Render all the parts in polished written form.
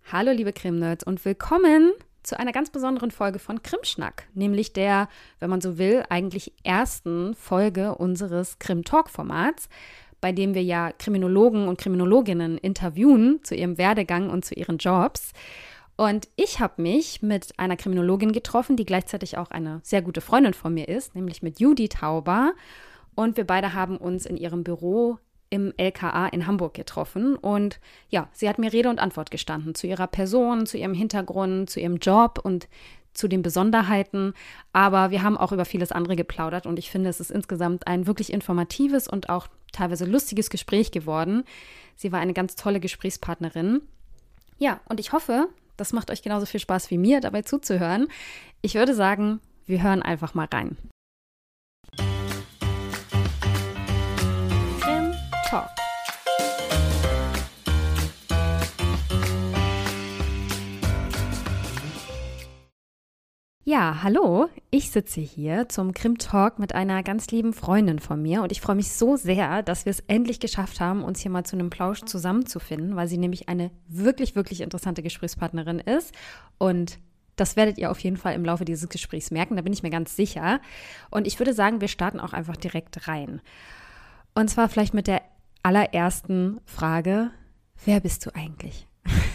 Hallo liebe Krimnerds und willkommen zu einer ganz besonderen Folge von Krimschnack, nämlich der, wenn man so will, eigentlich ersten Folge unseres Krim-Talk-Formats, bei dem wir ja Kriminologen und Kriminologinnen interviewen zu ihrem Werdegang und zu ihren Jobs. Und ich habe mich mit einer Kriminologin getroffen, die gleichzeitig auch eine sehr gute Freundin von mir ist, nämlich mit Judith Tauber. Und wir beide haben uns in ihrem Büro im LKA in Hamburg getroffen und ja, sie hat mir Rede und Antwort gestanden zu ihrer Person, zu ihrem Hintergrund, zu ihrem Job und zu den Besonderheiten, aber wir haben auch über vieles andere geplaudert und ich finde, es ist insgesamt ein wirklich informatives und auch teilweise lustiges Gespräch geworden. Sie war eine ganz tolle Gesprächspartnerin. Ja, und ich hoffe, das macht euch genauso viel Spaß wie mir, dabei zuzuhören. Ich würde sagen, wir hören einfach mal rein. Talk. Ja, hallo, ich sitze hier zum Krim-Talk mit einer ganz lieben Freundin von mir und ich freue mich so sehr, dass wir es endlich geschafft haben, uns hier mal zu einem Plausch zusammenzufinden, weil sie nämlich eine wirklich, wirklich interessante Gesprächspartnerin ist und das werdet ihr auf jeden Fall im Laufe dieses Gesprächs merken, da bin ich mir ganz sicher. Und ich würde sagen, wir starten auch einfach direkt rein. Und zwar vielleicht mit der allerersten Frage, wer bist du eigentlich?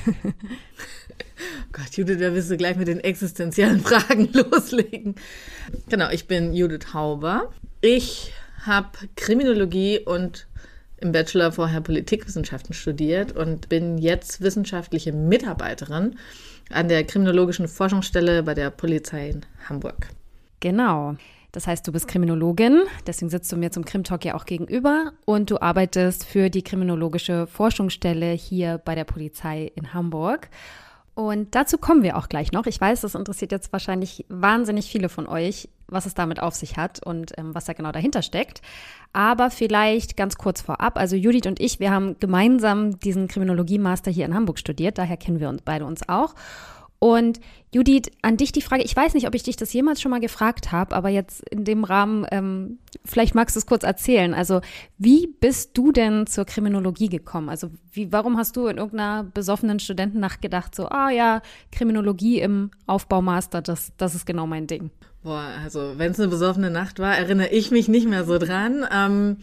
Gott, Judith, da willst du gleich mit den existenziellen Fragen loslegen. Genau, ich bin Judith Tauber. Ich habe Kriminologie und im Bachelor vorher Politikwissenschaften studiert und bin jetzt wissenschaftliche Mitarbeiterin an der Kriminologischen Forschungsstelle bei der Polizei in Hamburg. Genau. Das heißt, du bist Kriminologin, deswegen sitzt du mir zum Krim-Talk ja auch gegenüber und du arbeitest für die Kriminologische Forschungsstelle hier bei der Polizei in Hamburg. Und dazu kommen wir auch gleich noch. Ich weiß, das interessiert jetzt wahrscheinlich wahnsinnig viele von euch, was es damit auf sich hat und was da genau dahinter steckt. Aber vielleicht ganz kurz vorab, also Judith und ich, wir haben gemeinsam diesen Kriminologie-Master hier in Hamburg studiert, daher kennen wir uns beide uns auch. Und Judith, an dich die Frage, ich weiß nicht, ob ich dich das jemals schon mal gefragt habe, aber jetzt in dem Rahmen, vielleicht magst du es kurz erzählen. Also wie bist du denn zur Kriminologie gekommen? Also warum hast du in irgendeiner besoffenen Studentennacht gedacht, so, Kriminologie im Aufbaumaster, das ist genau mein Ding? Boah, also wenn es eine besoffene Nacht war, erinnere ich mich nicht mehr so dran.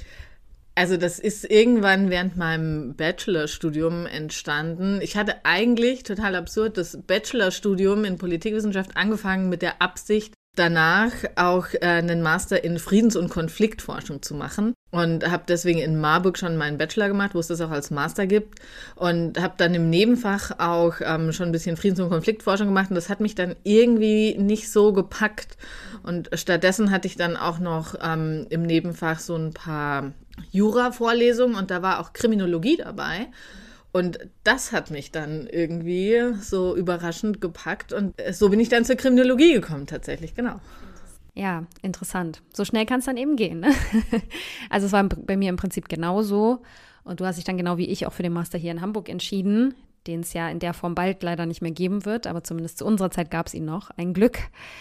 Also das ist irgendwann während meinem Bachelorstudium entstanden. Ich hatte eigentlich, total absurd, das Bachelorstudium in Politikwissenschaft angefangen mit der Absicht, danach auch einen Master in Friedens- und Konfliktforschung zu machen. Und habe deswegen in Marburg schon meinen Bachelor gemacht, wo es das auch als Master gibt. Und habe dann im Nebenfach auch schon ein bisschen Friedens- und Konfliktforschung gemacht. Und das hat mich dann irgendwie nicht so gepackt. Und stattdessen hatte ich dann auch noch im Nebenfach so ein paar Jura-Vorlesungen und da war auch Kriminologie dabei. Und das hat mich dann irgendwie so überraschend gepackt und so bin ich dann zur Kriminologie gekommen tatsächlich, genau. Ja, interessant. So schnell kann es dann eben gehen, ne? Also es war bei mir im Prinzip genauso und du hast dich dann genau wie ich auch für den Master hier in Hamburg entschieden, den es ja in der Form bald leider nicht mehr geben wird, aber zumindest zu unserer Zeit gab es ihn noch, ein Glück.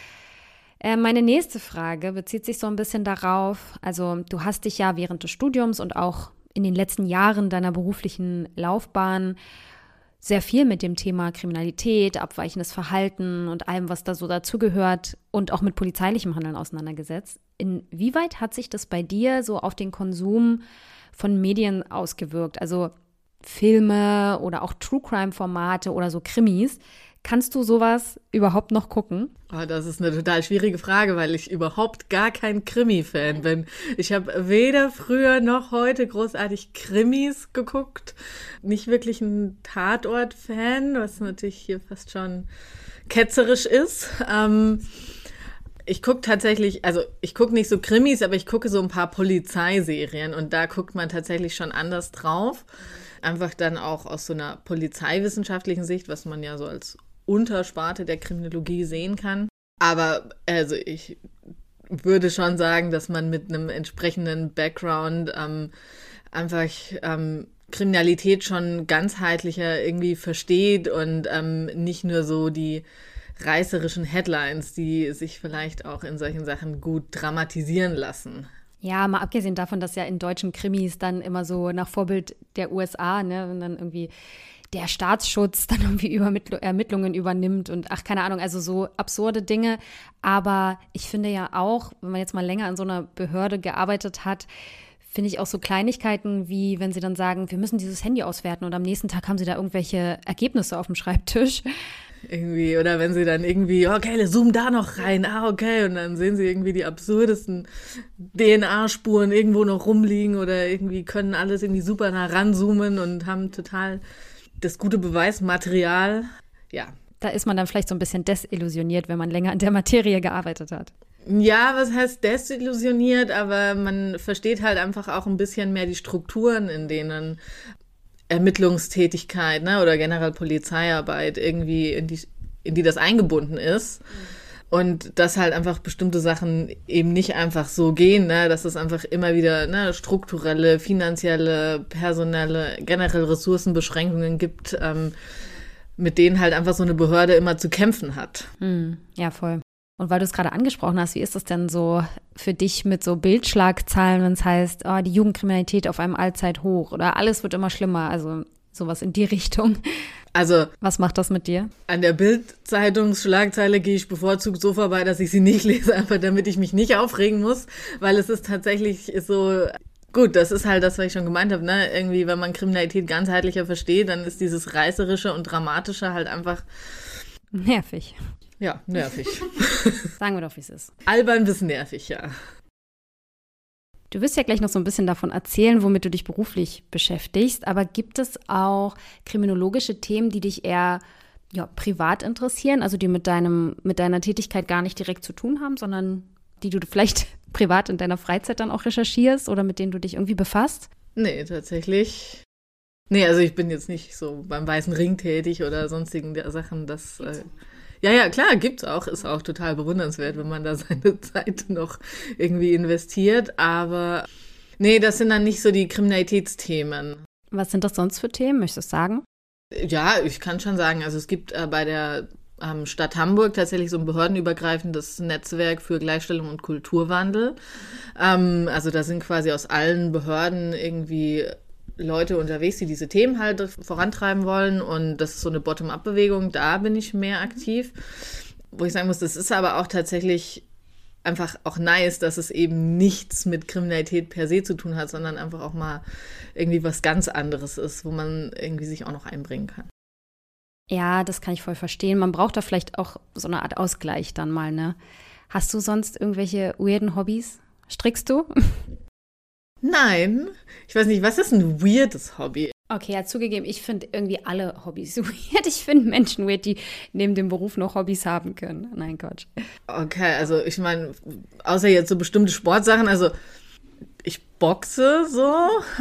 Meine nächste Frage bezieht sich so ein bisschen darauf, also du hast dich ja während des Studiums und auch in den letzten Jahren deiner beruflichen Laufbahn sehr viel mit dem Thema Kriminalität, abweichendes Verhalten und allem, was da so dazugehört und auch mit polizeilichem Handeln auseinandergesetzt. Inwieweit hat sich das bei dir so auf den Konsum von Medien ausgewirkt? Also Filme oder auch True-Crime-Formate oder so Krimis. Kannst du sowas überhaupt noch gucken? Oh, das ist eine total schwierige Frage, weil ich überhaupt gar kein Krimi-Fan bin. Ich habe weder früher noch heute großartig Krimis geguckt. Nicht wirklich ein Tatort-Fan, was natürlich hier fast schon ketzerisch ist. Ich gucke tatsächlich, also ich gucke nicht so Krimis, aber ich gucke so ein paar Polizeiserien und da guckt man tatsächlich schon anders drauf. Einfach dann auch aus so einer polizeiwissenschaftlichen Sicht, was man ja so als Untersparte der Kriminologie sehen kann. Aber also ich würde schon sagen, dass man mit einem entsprechenden Background einfach Kriminalität schon ganzheitlicher irgendwie versteht und nicht nur so die reißerischen Headlines, die sich vielleicht auch in solchen Sachen gut dramatisieren lassen. Ja, mal abgesehen davon, dass ja in deutschen Krimis dann immer so nach Vorbild der USA, ne, wenn dann irgendwie der Staatsschutz dann irgendwie Ermittlungen übernimmt und ach, keine Ahnung, also so absurde Dinge. Aber ich finde ja auch, wenn man jetzt mal länger an so einer Behörde gearbeitet hat, finde ich auch so Kleinigkeiten wie, wenn sie dann sagen, wir müssen dieses Handy auswerten und am nächsten Tag haben sie da irgendwelche Ergebnisse auf dem Schreibtisch. Irgendwie, oder wenn sie dann irgendwie, okay, zoom da noch rein, okay, und dann sehen sie irgendwie die absurdesten DNA-Spuren irgendwo noch rumliegen oder irgendwie können alles irgendwie super nah ranzoomen und haben total das gute Beweismaterial. Ja. Da ist man dann vielleicht so ein bisschen desillusioniert, wenn man länger an der Materie gearbeitet hat. Ja, was heißt desillusioniert, aber man versteht halt einfach auch ein bisschen mehr die Strukturen, in denen Ermittlungstätigkeit, ne, oder generell Polizeiarbeit irgendwie in die das eingebunden ist. Und dass halt einfach bestimmte Sachen eben nicht einfach so gehen, ne, dass es einfach immer wieder, ne, strukturelle, finanzielle, personelle, generell Ressourcenbeschränkungen gibt, mit denen halt einfach so eine Behörde immer zu kämpfen hat. Ja, voll. Und weil du es gerade angesprochen hast, wie ist es denn so für dich mit so Bildschlagzeilen, wenn es heißt, oh, die Jugendkriminalität auf einem Allzeithoch oder alles wird immer schlimmer, also sowas in die Richtung. Also, was macht das mit dir? An der Bild-Zeitungsschlagzeile gehe ich bevorzugt so vorbei, dass ich sie nicht lese, einfach damit ich mich nicht aufregen muss, weil es ist tatsächlich so, gut, das ist halt das, was ich schon gemeint habe, ne? Irgendwie, wenn man Kriminalität ganzheitlicher versteht, dann ist dieses Reißerische und Dramatische halt einfach nervig. Ja, nervig. Sagen wir doch, wie es ist. Albern bis nervig, ja. Du wirst ja gleich noch so ein bisschen davon erzählen, womit du dich beruflich beschäftigst, aber gibt es auch kriminologische Themen, die dich eher privat interessieren, also die mit deiner Tätigkeit gar nicht direkt zu tun haben, sondern die du vielleicht privat in deiner Freizeit dann auch recherchierst oder mit denen du dich irgendwie befasst? Nee, tatsächlich. Nee, also ich bin jetzt nicht so beim Weißen Ring tätig oder sonstigen Sachen, das ja, klar, gibt's auch. Ist auch total bewundernswert, wenn man da seine Zeit noch irgendwie investiert. Aber nee, das sind dann nicht so die Kriminalitätsthemen. Was sind das sonst für Themen? Möchtest du sagen? Ja, ich kann schon sagen. Also es gibt bei der Stadt Hamburg tatsächlich so ein behördenübergreifendes Netzwerk für Gleichstellung und Kulturwandel. Also da sind quasi aus allen Behörden irgendwie Leute unterwegs, die diese Themen halt vorantreiben wollen, und das ist so eine Bottom-up-Bewegung, da bin ich mehr aktiv. Wo ich sagen muss, das ist aber auch tatsächlich einfach auch nice, dass es eben nichts mit Kriminalität per se zu tun hat, sondern einfach auch mal irgendwie was ganz anderes ist, wo man irgendwie sich auch noch einbringen kann. Ja, das kann ich voll verstehen. Man braucht da vielleicht auch so eine Art Ausgleich dann mal, ne? Hast du sonst irgendwelche weirden Hobbys? Strickst du? Nein, ich weiß nicht, was ist ein weirdes Hobby? Okay, ja, zugegeben, ich finde irgendwie alle Hobbys weird. Ich finde Menschen weird, die neben dem Beruf noch Hobbys haben können. Nein, Quatsch. Okay, also ich meine, außer jetzt so bestimmte Sportsachen, also ich boxe so,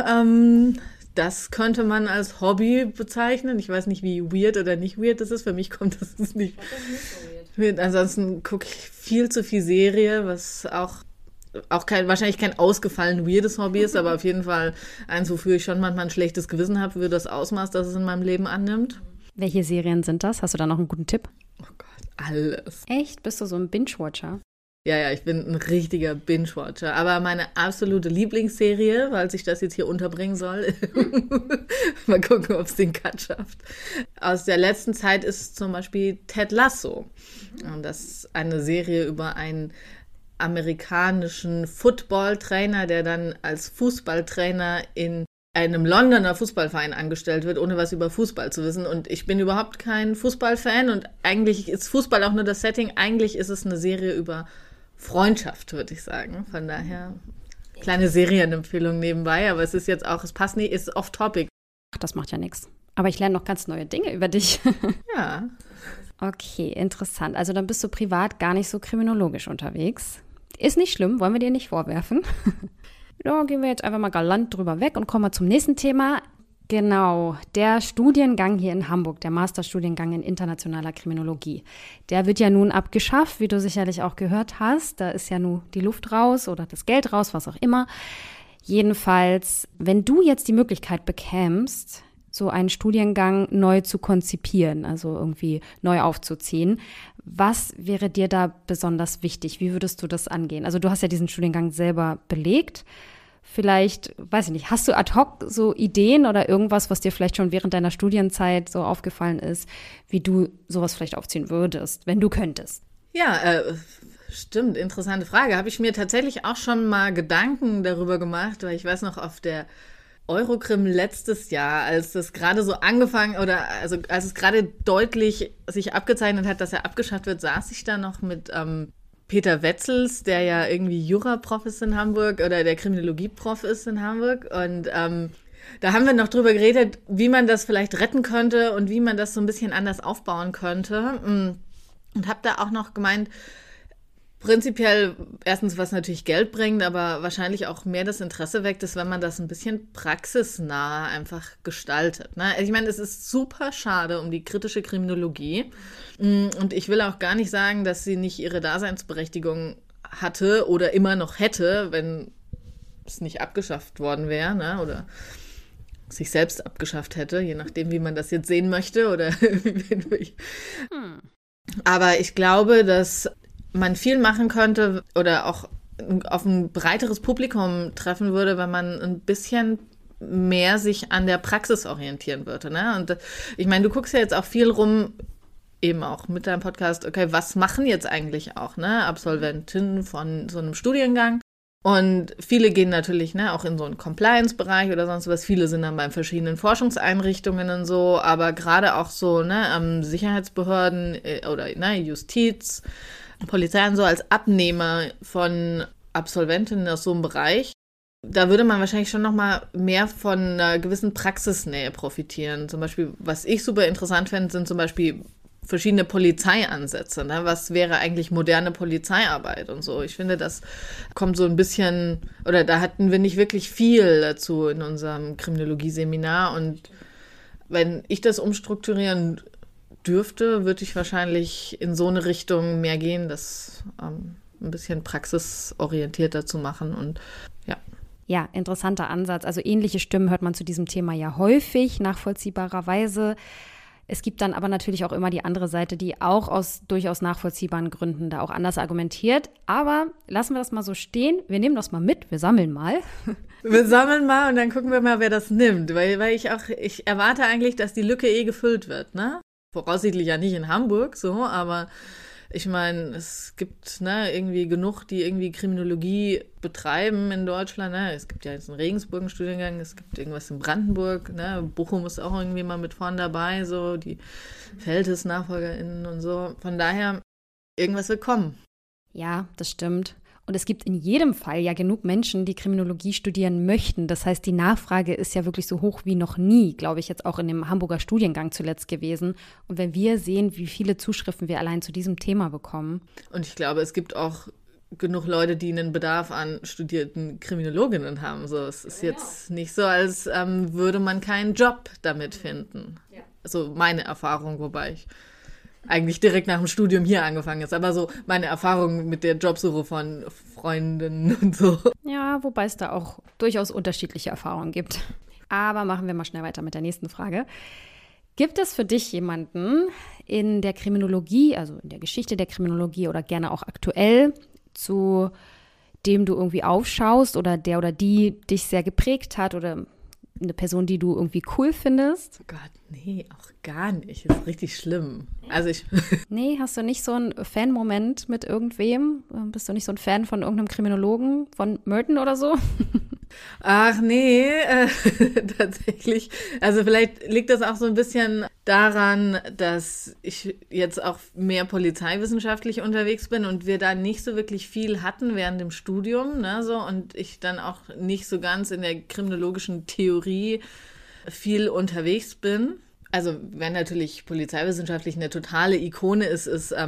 das könnte man als Hobby bezeichnen. Ich weiß nicht, wie weird oder nicht weird das ist. Für mich kommt das nicht. Das ist nicht so weird. Ansonsten gucke ich viel zu viel Serie, was auch wahrscheinlich kein ausgefallen weirdes Hobby ist, aber auf jeden Fall eins, wofür ich schon manchmal ein schlechtes Gewissen habe für das Ausmaß, das es in meinem Leben annimmt. Welche Serien sind das? Hast du da noch einen guten Tipp? Oh Gott, alles. Echt? Bist du so ein Binge-Watcher? Ja, ich bin ein richtiger Binge-Watcher. Aber meine absolute Lieblingsserie, weil sich das jetzt hier unterbringen soll, mal gucken, ob es den Cut schafft, aus der letzten Zeit ist zum Beispiel Ted Lasso. Und das ist eine Serie über einen amerikanischen Football-Trainer, der dann als Fußballtrainer in einem Londoner Fußballverein angestellt wird, ohne was über Fußball zu wissen. Und ich bin überhaupt kein Fußballfan und eigentlich ist Fußball auch nur das Setting. Eigentlich ist es eine Serie über Freundschaft, würde ich sagen. Von daher kleine Serienempfehlung nebenbei, aber es ist jetzt auch, es passt nicht, ist off-topic. Ach, das macht ja nichts. Aber ich lerne noch ganz neue Dinge über dich. Ja. Okay, interessant. Also dann bist du privat gar nicht so kriminologisch unterwegs. Ist nicht schlimm, wollen wir dir nicht vorwerfen. Da gehen wir jetzt einfach mal galant drüber weg und kommen mal zum nächsten Thema. Genau, der Studiengang hier in Hamburg, der Masterstudiengang in internationaler Kriminologie, der wird ja nun abgeschafft, wie du sicherlich auch gehört hast. Da ist ja nun die Luft raus oder das Geld raus, was auch immer. Jedenfalls, wenn du jetzt die Möglichkeit bekämst, so einen Studiengang neu zu konzipieren, also irgendwie neu aufzuziehen, was wäre dir da besonders wichtig? Wie würdest du das angehen? Also du hast ja diesen Studiengang selber belegt. vielleicht, weiß ich nicht, hast du ad hoc so Ideen oder irgendwas, was dir vielleicht schon während deiner Studienzeit so aufgefallen ist, wie du sowas vielleicht aufziehen würdest, wenn du könntest? Ja, stimmt, interessante Frage. Habe ich mir tatsächlich auch schon mal Gedanken darüber gemacht, weil ich weiß noch, auf der Eurokrim letztes Jahr, als das gerade so angefangen oder also als es gerade deutlich sich abgezeichnet hat, dass er abgeschafft wird, saß ich da noch mit Peter Wetzels, der ja irgendwie Jura-Prof ist in Hamburg oder der Kriminologie-Prof ist in Hamburg. Und da haben wir noch drüber geredet, wie man das vielleicht retten könnte und wie man das so ein bisschen anders aufbauen könnte. Und habe da auch noch gemeint, prinzipiell erstens, was natürlich Geld bringt, aber wahrscheinlich auch mehr das Interesse weckt, ist, wenn man das ein bisschen praxisnah einfach gestaltet. Ne? Ich meine, es ist super schade um die kritische Kriminologie. Und ich will auch gar nicht sagen, dass sie nicht ihre Daseinsberechtigung hatte oder immer noch hätte, wenn es nicht abgeschafft worden wäre, ne? Oder sich selbst abgeschafft hätte, je nachdem, wie man das jetzt sehen möchte. Oder Aber ich glaube, dass man viel machen könnte oder auch auf ein breiteres Publikum treffen würde, wenn man ein bisschen mehr sich an der Praxis orientieren würde. Ne? Und ich meine, du guckst ja jetzt auch viel rum, eben auch mit deinem Podcast, okay, was machen jetzt eigentlich auch Absolventinnen von so einem Studiengang? Und viele gehen natürlich auch in so einen Compliance-Bereich oder sonst was. Viele sind dann bei verschiedenen Forschungseinrichtungen und so, aber gerade auch so Sicherheitsbehörden oder Justiz, Polizei und so als Abnehmer von Absolventinnen aus so einem Bereich, da würde man wahrscheinlich schon noch mal mehr von einer gewissen Praxisnähe profitieren. Zum Beispiel, was ich super interessant fände, sind zum Beispiel verschiedene Polizeiansätze. Ne? Was wäre eigentlich moderne Polizeiarbeit und so? Ich finde, das kommt so ein bisschen, oder da hatten wir nicht wirklich viel dazu in unserem Kriminologie-Seminar. Und wenn ich das umstrukturieren dürfte, würde ich wahrscheinlich in so eine Richtung mehr gehen, das ein bisschen praxisorientierter zu machen und ja. Ja, interessanter Ansatz. Also ähnliche Stimmen hört man zu diesem Thema ja häufig, nachvollziehbarerweise. Es gibt dann aber natürlich auch immer die andere Seite, die auch aus durchaus nachvollziehbaren Gründen da auch anders argumentiert. Aber lassen wir das mal so stehen. Wir nehmen das mal mit, wir sammeln mal. Wir sammeln mal und dann gucken wir mal, wer das nimmt. Weil ich erwarte eigentlich, dass die Lücke gefüllt wird, ne? Voraussichtlich ja nicht in Hamburg, so, aber ich meine, es gibt irgendwie genug, die irgendwie Kriminologie betreiben in Deutschland. Ne? Es gibt ja jetzt einen Regensburg einen Studiengang, es gibt irgendwas in Brandenburg. Ne? Bochum ist auch irgendwie mal mit vorn dabei, so die Feltes-NachfolgerInnen und so. Von daher, irgendwas wird kommen. Ja, das stimmt. Und es gibt in jedem Fall ja genug Menschen, die Kriminologie studieren möchten. Das heißt, die Nachfrage ist ja wirklich so hoch wie noch nie, glaube ich, jetzt auch in dem Hamburger Studiengang zuletzt gewesen. Und wenn wir sehen, wie viele Zuschriften wir allein zu diesem Thema bekommen. Und ich glaube, es gibt auch genug Leute, die einen Bedarf an studierten Kriminologinnen haben. So, es ist jetzt nicht so, als würde man keinen Job damit finden. Ja. Also meine Erfahrung, wobei ich eigentlich direkt nach dem Studium hier angefangen ist. Aber so meine Erfahrung mit der Jobsuche von Freunden und so. Ja, wobei es da auch durchaus unterschiedliche Erfahrungen gibt. Aber machen wir mal schnell weiter mit der nächsten Frage. Gibt es für dich jemanden in der Kriminologie, also in der Geschichte der Kriminologie oder gerne auch aktuell, zu dem du irgendwie aufschaust oder der oder die dich sehr geprägt hat oder eine Person, die du irgendwie cool findest? Oh Gott, nee, auch gar nicht. Das ist richtig schlimm. Also Nee, hast du nicht so einen Fan-Moment mit irgendwem? Bist du nicht so ein Fan von irgendeinem Kriminologen, von Merton oder so? Ach nee, tatsächlich. Also vielleicht liegt das auch so ein bisschen daran, dass ich jetzt auch mehr polizeiwissenschaftlich unterwegs bin und wir da nicht so wirklich viel hatten während dem Studium, ne, so, und ich dann auch nicht so ganz in der kriminologischen Theorie viel unterwegs bin. Also wer natürlich polizeiwissenschaftlich eine totale Ikone ist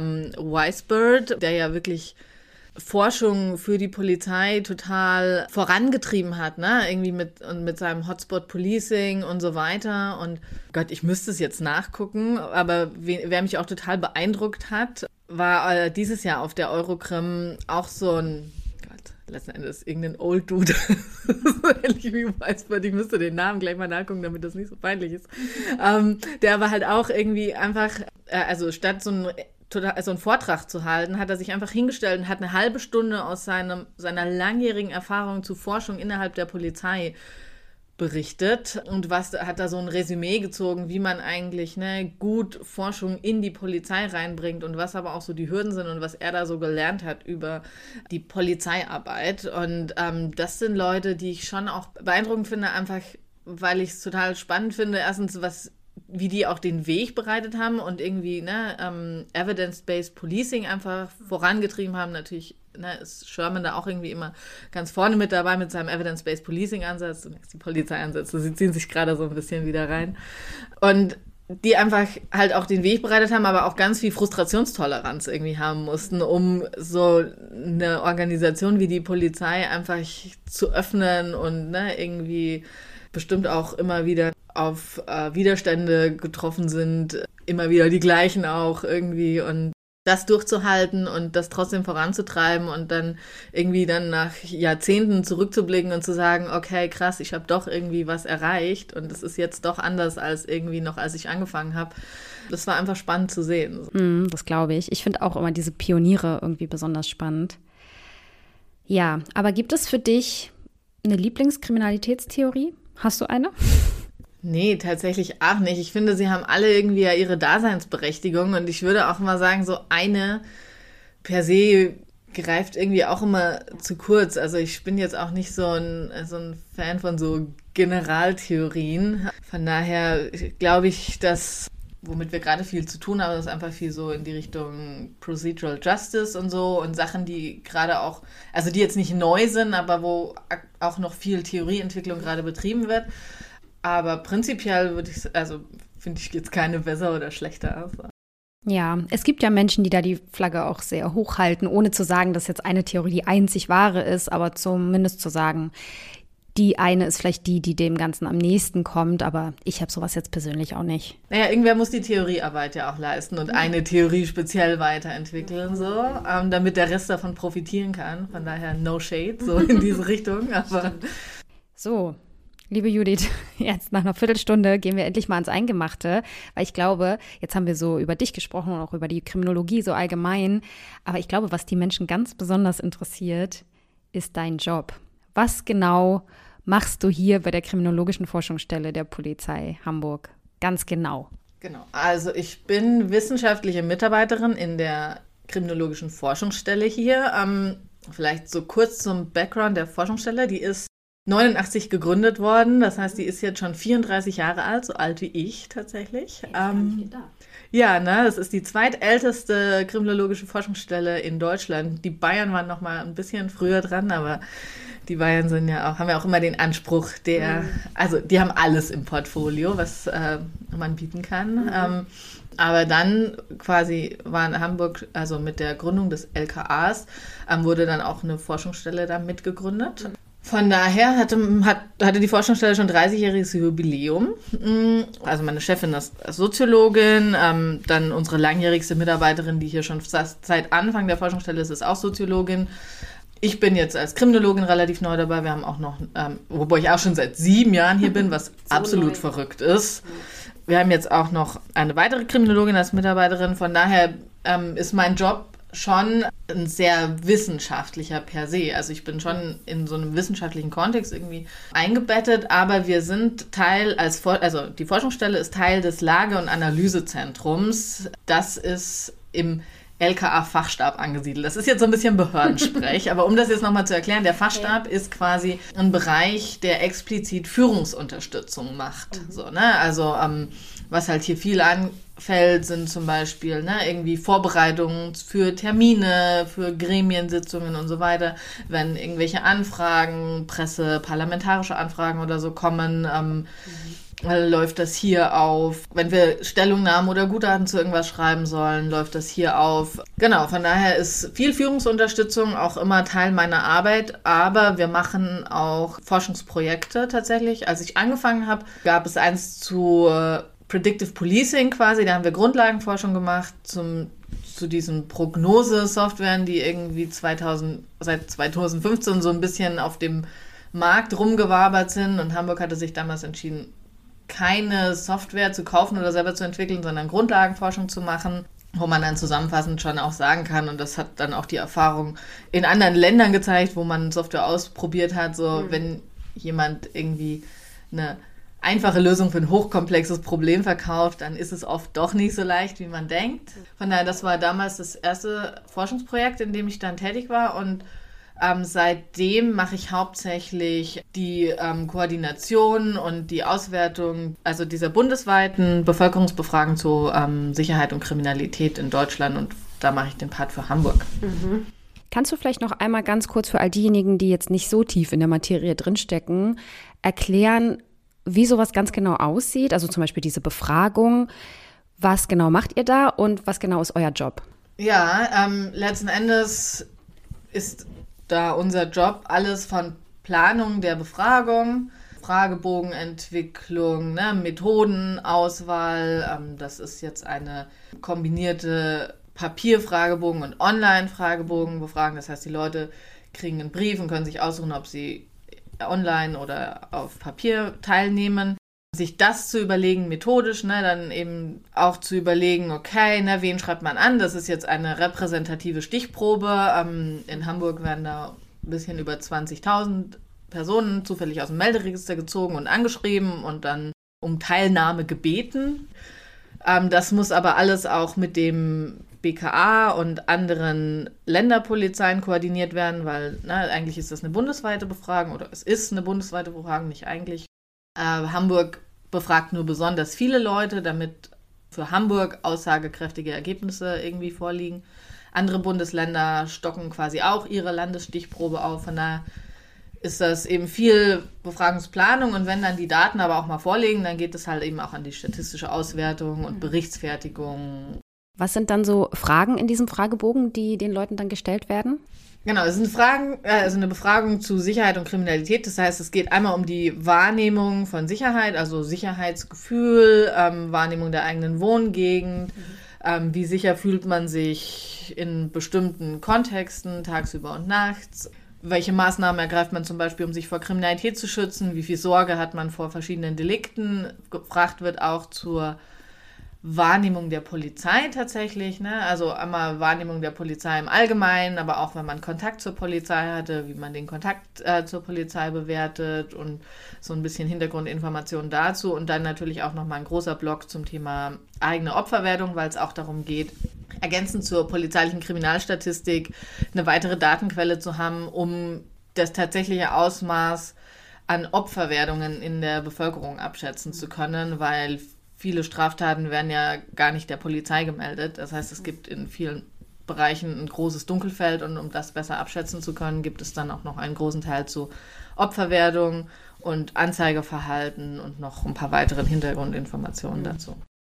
Weisbord, der ja wirklich Forschung für die Polizei total vorangetrieben hat, ne? Irgendwie mit seinem Hotspot Policing und so weiter. Und Gott, ich müsste es jetzt nachgucken, aber wer mich auch total beeindruckt hat, war dieses Jahr auf der Eurokrim auch so ein, Gott, letzten Endes irgendein Old Dude, so ähnlich wie Weisbord, ich müsste den Namen gleich mal nachgucken, damit das nicht so peinlich ist. Der aber halt auch irgendwie einfach, also statt so ein also einen Vortrag zu halten, hat er sich einfach hingestellt und hat eine halbe Stunde aus seiner langjährigen Erfahrung zu Forschung innerhalb der Polizei berichtet und hat da so ein Resümee gezogen, wie man eigentlich gut Forschung in die Polizei reinbringt und was aber auch so die Hürden sind und was er da so gelernt hat über die Polizeiarbeit. Und das sind Leute, die ich schon auch beeindruckend finde, einfach weil ich es total spannend finde, erstens, wie die auch den Weg bereitet haben und irgendwie Evidence-Based Policing einfach vorangetrieben haben. Natürlich ist Sherman da auch irgendwie immer ganz vorne mit dabei mit seinem Evidence-Based Policing-Ansatz. Und jetzt die Polizeiansätze, sie ziehen sich gerade so ein bisschen wieder rein. Und die einfach halt auch den Weg bereitet haben, aber auch ganz viel Frustrationstoleranz irgendwie haben mussten, um so eine Organisation wie die Polizei einfach zu öffnen und irgendwie bestimmt auch immer wieder auf Widerstände getroffen sind, immer wieder die gleichen auch irgendwie und das durchzuhalten und das trotzdem voranzutreiben und dann irgendwie dann nach Jahrzehnten zurückzublicken und zu sagen, okay, krass, ich habe doch irgendwie was erreicht und es ist jetzt doch anders als irgendwie noch, als ich angefangen habe. Das war einfach spannend zu sehen. Das glaube ich. Ich finde auch immer diese Pioniere irgendwie besonders spannend. Ja, aber gibt es für dich eine Lieblingskriminalitätstheorie? Hast du eine? Nee, tatsächlich auch nicht. Ich finde, sie haben alle irgendwie ja ihre Daseinsberechtigung und ich würde auch mal sagen, so eine per se greift irgendwie auch immer zu kurz. Also ich bin jetzt auch nicht so ein Fan von so Generaltheorien. Von daher glaube ich, dass, womit wir gerade viel zu tun haben, ist einfach viel so in die Richtung Procedural Justice und so und Sachen, die gerade auch, also die jetzt nicht neu sind, aber wo auch noch viel Theorieentwicklung gerade betrieben wird. Aber prinzipiell finde ich jetzt keine besser oder schlechter aus. Ja, es gibt ja Menschen, die da die Flagge auch sehr hoch halten, ohne zu sagen, dass jetzt eine Theorie die einzig wahre ist, aber zumindest zu sagen, die eine ist vielleicht die dem Ganzen am nächsten kommt, aber ich habe sowas jetzt persönlich auch nicht. Naja, irgendwer muss die Theoriearbeit ja auch leisten und eine Theorie speziell weiterentwickeln, so, damit der Rest davon profitieren kann. Von daher no shade, so in diese Richtung. Aber so. Liebe Judith, jetzt nach einer Viertelstunde gehen wir endlich mal ans Eingemachte, weil ich glaube, jetzt haben wir so über dich gesprochen und auch über die Kriminologie so allgemein, aber ich glaube, was die Menschen ganz besonders interessiert, ist dein Job. Was genau machst du hier bei der Kriminologischen Forschungsstelle der Polizei Hamburg? Ganz genau. Genau, also ich bin wissenschaftliche Mitarbeiterin in der Kriminologischen Forschungsstelle hier. Vielleicht so kurz zum Background der Forschungsstelle, die ist 89 gegründet worden, das heißt, die ist jetzt schon 34 Jahre alt, so alt wie ich tatsächlich. Ja, das ist die zweitälteste kriminologische Forschungsstelle in Deutschland. Die Bayern waren noch mal ein bisschen früher dran, aber die Bayern haben ja auch immer den Anspruch, also die haben alles im Portfolio, was man bieten kann. Aber dann quasi war in Hamburg, also mit der Gründung des LKAs, wurde dann auch eine Forschungsstelle da mitgegründet. Von daher hatte die Forschungsstelle schon 30-jähriges Jubiläum. Also meine Chefin ist Soziologin, dann unsere langjährigste Mitarbeiterin, die hier schon seit Anfang der Forschungsstelle ist auch Soziologin. Ich bin jetzt als Kriminologin relativ neu dabei. Wir haben auch noch, wobei ich auch schon seit 7 Jahren hier bin, was so absolut verrückt ist. Wir haben jetzt auch noch eine weitere Kriminologin als Mitarbeiterin. Von daher ist mein Job schon ein sehr wissenschaftlicher per se. Also ich bin schon in so einem wissenschaftlichen Kontext irgendwie eingebettet, aber wir sind also die Forschungsstelle ist Teil des Lage- und Analysezentrums. Das ist im LKA-Fachstab angesiedelt. Das ist jetzt so ein bisschen Behördensprech, aber um das jetzt nochmal zu erklären, der Fachstab ist quasi ein Bereich, der explizit Führungsunterstützung macht. Also was halt hier viel anfällt, sind zum Beispiel irgendwie Vorbereitungen für Termine, für Gremiensitzungen und so weiter. Wenn irgendwelche Anfragen, parlamentarische Anfragen oder so kommen, läuft das hier auf. Wenn wir Stellungnahmen oder Gutachten zu irgendwas schreiben sollen, läuft das hier auf. Genau, von daher ist viel Führungsunterstützung auch immer Teil meiner Arbeit, aber wir machen auch Forschungsprojekte tatsächlich. Als ich angefangen habe, gab es eins zu Predictive Policing quasi, da haben wir Grundlagenforschung gemacht zu diesen Prognosesoftwaren, die irgendwie seit 2015 so ein bisschen auf dem Markt rumgewabert sind und Hamburg hatte sich damals entschieden, keine Software zu kaufen oder selber zu entwickeln, sondern Grundlagenforschung zu machen. wo man dann zusammenfassend schon auch sagen kann, und das hat dann auch die Erfahrung in anderen Ländern gezeigt, wo man Software ausprobiert hat, so wenn jemand irgendwie eine einfache Lösung für ein hochkomplexes Problem verkauft, dann ist es oft doch nicht so leicht, wie man denkt. Von daher, das war damals das erste Forschungsprojekt, in dem ich dann tätig war, und seitdem mache ich hauptsächlich die Koordination und die Auswertung, also dieser bundesweiten Bevölkerungsbefragung zu Sicherheit und Kriminalität in Deutschland, und da mache ich den Part für Hamburg. Kannst du vielleicht noch einmal ganz kurz für all diejenigen, die jetzt nicht so tief in der Materie drinstecken, erklären, wie sowas ganz genau aussieht? Also zum Beispiel diese Befragung. Was genau macht ihr da und was genau ist euer Job? Ja, letzten Endes ist da unser Job alles von Planung der Befragung, Fragebogenentwicklung, ne, Methodenauswahl. Das ist jetzt eine kombinierte Papierfragebogen- und Online-Fragebogenbefragung. Das heißt, die Leute kriegen einen Brief und können sich aussuchen, ob sie online oder auf Papier teilnehmen. Sich das zu überlegen, methodisch, ne, dann eben auch zu überlegen, okay, ne, wen schreibt man an? Das ist jetzt eine repräsentative Stichprobe. In Hamburg werden da ein bisschen über 20.000 Personen zufällig aus dem Melderegister gezogen und angeschrieben und dann um Teilnahme gebeten. Das muss aber alles auch mit dem BKA und anderen Länderpolizeien koordiniert werden, weil eigentlich ist das eine bundesweite Befragung, oder es ist eine bundesweite Befragung, nicht eigentlich. Hamburg befragt nur besonders viele Leute, damit für Hamburg aussagekräftige Ergebnisse irgendwie vorliegen. Andere Bundesländer stocken quasi auch ihre Landesstichprobe auf. Von daher ist das eben viel Befragungsplanung, und wenn dann die Daten aber auch mal vorliegen, dann geht es halt eben auch an die statistische Auswertung und Berichtsfertigung. Was sind dann so Fragen in diesem Fragebogen, die den Leuten dann gestellt werden? Genau, es sind Fragen, also eine Befragung zu Sicherheit und Kriminalität. Das heißt, es geht einmal um die Wahrnehmung von Sicherheit, also Sicherheitsgefühl, Wahrnehmung der eigenen Wohngegend. Wie sicher fühlt man sich in bestimmten Kontexten, tagsüber und nachts? Welche Maßnahmen ergreift man zum Beispiel, um sich vor Kriminalität zu schützen? Wie viel Sorge hat man vor verschiedenen Delikten? Gefragt wird auch zur Wahrnehmung der Polizei tatsächlich, ne? Also einmal Wahrnehmung der Polizei im Allgemeinen, aber auch wenn man Kontakt zur Polizei hatte, wie man den Kontakt zur Polizei bewertet, und so ein bisschen Hintergrundinformationen dazu, und dann natürlich auch nochmal ein großer Block zum Thema eigene Opferwertung, weil es auch darum geht, ergänzend zur polizeilichen Kriminalstatistik eine weitere Datenquelle zu haben, um das tatsächliche Ausmaß an Opferwerdungen in der Bevölkerung abschätzen zu können, weil viele Straftaten werden ja gar nicht der Polizei gemeldet. Das heißt, es gibt in vielen Bereichen ein großes Dunkelfeld, und um das besser abschätzen zu können, gibt es dann auch noch einen großen Teil zu Opferwerdung und Anzeigeverhalten und noch ein paar weiteren Hintergrundinformationen dazu.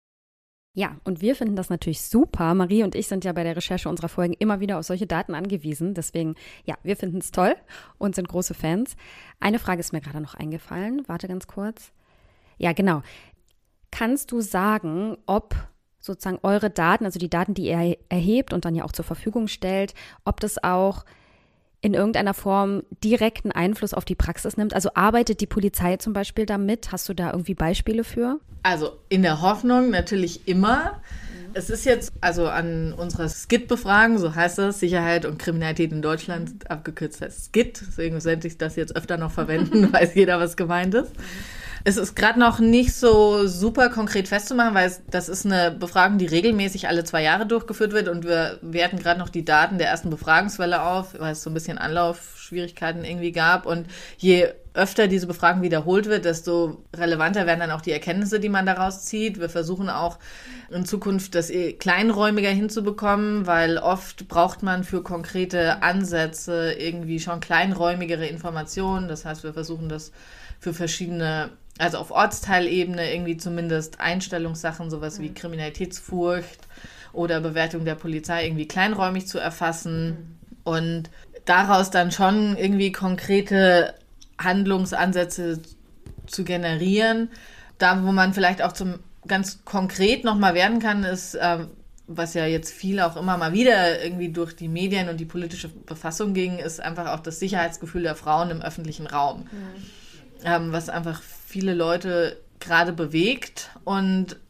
Ja, und wir finden das natürlich super. Marie und ich sind ja bei der Recherche unserer Folgen immer wieder auf solche Daten angewiesen. Deswegen, ja, wir finden es toll und sind große Fans. Eine Frage ist mir gerade noch eingefallen. Warte ganz kurz. Ja, genau. Kannst du sagen, ob sozusagen eure Daten, also die Daten, die ihr erhebt und dann ja auch zur Verfügung stellt, ob das auch in irgendeiner Form direkten Einfluss auf die Praxis nimmt? Also arbeitet die Polizei zum Beispiel damit? Hast du da irgendwie Beispiele für? Also in der Hoffnung natürlich immer. Es ist jetzt also an unserer SCID-Befragung, so heißt das, Sicherheit und Kriminalität in Deutschland, abgekürzt heißt SCID, deswegen sollte ich das jetzt öfter noch verwenden, weiß jeder, was gemeint ist. Es ist gerade noch nicht so super konkret festzumachen, weil das ist eine Befragung, die regelmäßig alle 2 Jahre durchgeführt wird, und wir werten gerade noch die Daten der ersten Befragungswelle auf, weil es so ein bisschen Anlaufschwierigkeiten irgendwie gab, und je öfter diese Befragung wiederholt wird, desto relevanter werden dann auch die Erkenntnisse, die man daraus zieht. Wir versuchen auch in Zukunft das kleinräumiger hinzubekommen, weil oft braucht man für konkrete Ansätze irgendwie schon kleinräumigere Informationen. Das heißt, wir versuchen das für verschiedene, also auf Ortsteilebene irgendwie zumindest Einstellungssachen, sowas wie Kriminalitätsfurcht oder Bewertung der Polizei irgendwie kleinräumig zu erfassen und daraus dann schon irgendwie konkrete Handlungsansätze zu generieren. Da, wo man vielleicht auch zum ganz konkret nochmal werden kann, ist, was ja jetzt viele auch immer mal wieder irgendwie durch die Medien und die politische Befassung ging, ist einfach auch das Sicherheitsgefühl der Frauen im öffentlichen Raum. Was einfach viele Leute gerade bewegt. Und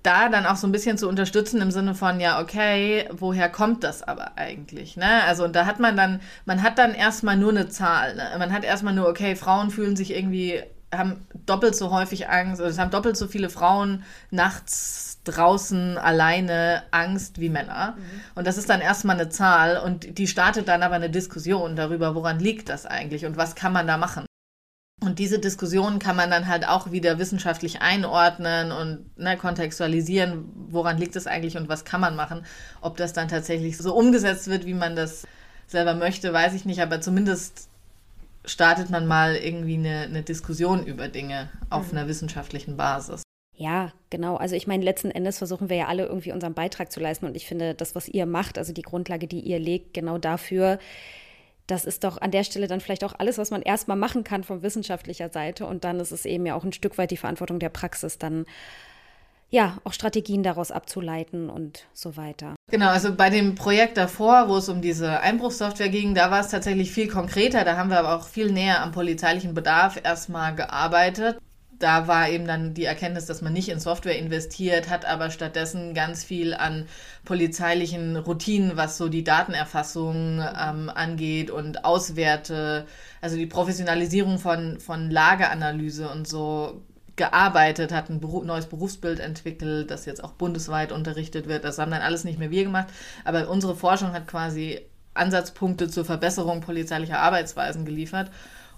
da dann auch so ein bisschen zu unterstützen im Sinne von, ja, okay, woher kommt das aber eigentlich, ne? Also, und da hat man hat dann erstmal nur eine Zahl, ne? Man hat erstmal nur, okay, Frauen fühlen sich irgendwie, haben doppelt so häufig Angst, also es haben doppelt so viele Frauen nachts draußen alleine Angst wie Männer. Und das ist dann erstmal eine Zahl und die startet dann aber eine Diskussion darüber, woran liegt das eigentlich und was kann man da machen. Und diese Diskussion kann man dann halt auch wieder wissenschaftlich einordnen und kontextualisieren, woran liegt es eigentlich und was kann man machen. Ob das dann tatsächlich so umgesetzt wird, wie man das selber möchte, weiß ich nicht, aber zumindest startet man mal irgendwie eine Diskussion über Dinge auf einer wissenschaftlichen Basis. Ja, genau. Also ich meine, letzten Endes versuchen wir ja alle irgendwie unseren Beitrag zu leisten und ich finde, das, was ihr macht, also die Grundlage, die ihr legt, genau dafür, das ist doch an der Stelle dann vielleicht auch alles, was man erstmal machen kann von wissenschaftlicher Seite. Und dann ist es eben ja auch ein Stück weit die Verantwortung der Praxis, dann ja auch Strategien daraus abzuleiten und so weiter. Genau, also bei dem Projekt davor, wo es um diese Einbruchssoftware ging, da war es tatsächlich viel konkreter. Da haben wir aber auch viel näher am polizeilichen Bedarf erstmal gearbeitet. Da war eben dann die Erkenntnis, dass man nicht in Software investiert, hat aber stattdessen ganz viel an polizeilichen Routinen, was so die Datenerfassung angeht und Auswerte, also die Professionalisierung von Lageanalyse und so gearbeitet, hat ein neues Berufsbild entwickelt, das jetzt auch bundesweit unterrichtet wird. Das haben dann alles nicht mehr wir gemacht, aber unsere Forschung hat quasi Ansatzpunkte zur Verbesserung polizeilicher Arbeitsweisen geliefert,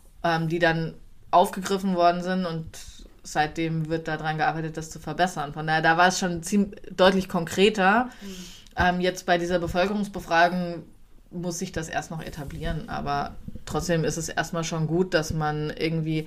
die dann aufgegriffen worden sind und seitdem wird daran gearbeitet, das zu verbessern. Von daher, da war es schon ziemlich deutlich konkreter. Jetzt bei dieser Bevölkerungsbefragung muss sich das erst noch etablieren, aber trotzdem ist es erstmal schon gut, dass man irgendwie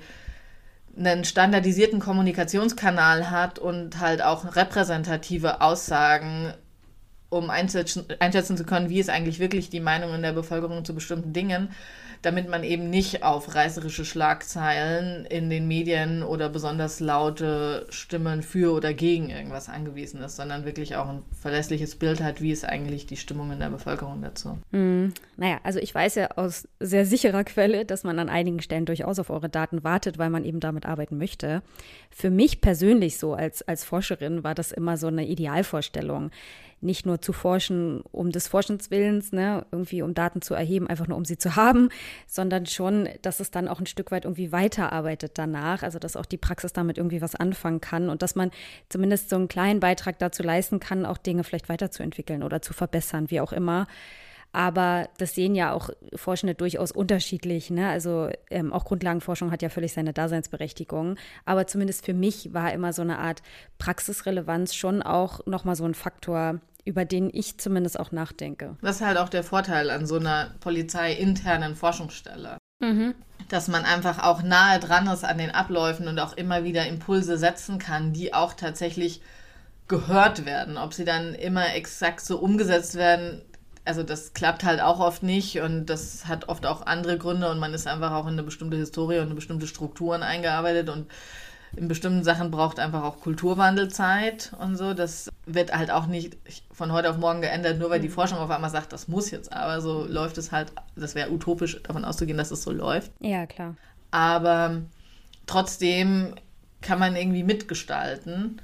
einen standardisierten Kommunikationskanal hat und halt auch repräsentative Aussagen, um einschätzen zu können, wie ist eigentlich wirklich die Meinung in der Bevölkerung zu bestimmten Dingen, damit man eben nicht auf reißerische Schlagzeilen in den Medien oder besonders laute Stimmen für oder gegen irgendwas angewiesen ist, sondern wirklich auch ein verlässliches Bild hat, wie ist eigentlich die Stimmung in der Bevölkerung dazu. Naja, also ich weiß ja aus sehr sicherer Quelle, dass man an einigen Stellen durchaus auf eure Daten wartet, weil man eben damit arbeiten möchte. Für mich persönlich so als Forscherin war das immer so eine Idealvorstellung. Nicht nur zu forschen um des Forschens Willens, ne, irgendwie um Daten zu erheben, einfach nur um sie zu haben, sondern schon, dass es dann auch ein Stück weit irgendwie weiterarbeitet danach, also dass auch die Praxis damit irgendwie was anfangen kann und dass man zumindest so einen kleinen Beitrag dazu leisten kann, auch Dinge vielleicht weiterzuentwickeln oder zu verbessern, wie auch immer. Aber das sehen ja auch Forschende durchaus unterschiedlich, ne? Also auch Grundlagenforschung hat ja völlig seine Daseinsberechtigung. Aber zumindest für mich war immer so eine Art Praxisrelevanz schon auch nochmal so ein Faktor, über den ich zumindest auch nachdenke. Das ist halt auch der Vorteil an so einer polizeiinternen Forschungsstelle. Dass man einfach auch nahe dran ist an den Abläufen und auch immer wieder Impulse setzen kann, die auch tatsächlich gehört werden. Ob sie dann immer exakt so umgesetzt werden, also das klappt halt auch oft nicht und das hat oft auch andere Gründe und man ist einfach auch in eine bestimmte Historie und in bestimmte Strukturen eingearbeitet und in bestimmten Sachen braucht einfach auch Kulturwandelzeit und so. Das wird halt auch nicht von heute auf morgen geändert, nur weil die Forschung auf einmal sagt, das muss jetzt. Aber so läuft es halt, das wäre utopisch davon auszugehen, dass es so läuft. Ja, klar. Aber trotzdem kann man irgendwie mitgestalten.